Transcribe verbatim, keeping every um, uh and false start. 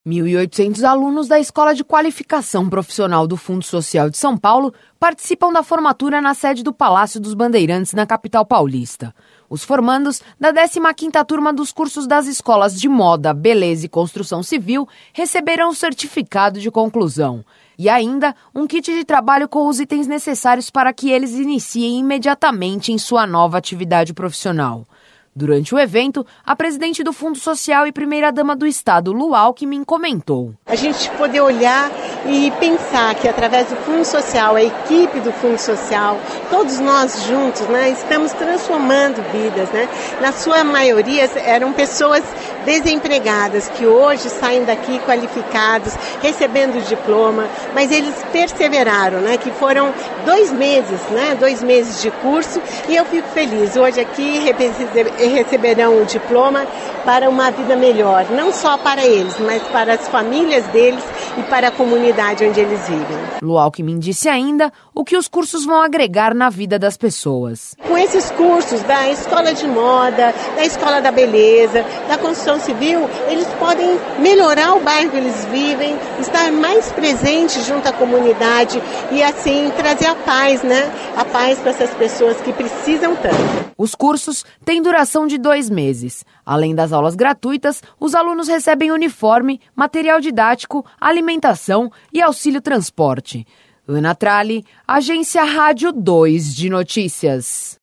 mil e oitocentos alunos da Escola de Qualificação Profissional do Fundo Social de São Paulo participam da formatura na sede do Palácio dos Bandeirantes, na capital paulista. Os formandos da décima quinta turma dos cursos das escolas de Moda, Beleza e Construção Civil receberão o certificado de conclusão e ainda um kit de trabalho com os itens necessários para que eles iniciem imediatamente em sua nova atividade profissional. Durante o evento, a presidente do Fundo Social e primeira-dama do Estado, Lu Alckmin, comentou. A gente poder olhar e pensar que através do Fundo Social, a equipe do Fundo Social, todos nós juntos, né, estamos transformando vidas, né? Na sua maioria eram pessoas desempregadas que hoje saem daqui qualificados, recebendo o diploma, mas eles perseveraram, né? Que foram dois meses, né? Dois meses de curso e eu fico feliz. Hoje aqui receberão o diploma para uma vida melhor, não só para eles, mas para as famílias deles e para a comunidade onde eles vivem. Lu Alckmin disse ainda o que os cursos vão agregar na vida das pessoas. Com esses cursos da Escola de Moda, da Escola da Beleza, da Construção Civil, eles podem melhorar o bairro que eles vivem, estar mais presentes junto à comunidade e assim trazer a paz, né? A paz para essas pessoas que precisam tanto. Os cursos têm duração de dois meses. Além das aulas gratuitas, os alunos recebem uniforme, material didático, alimentação e auxílio transporte. Ana Tralli, Agência Rádio dois de Notícias.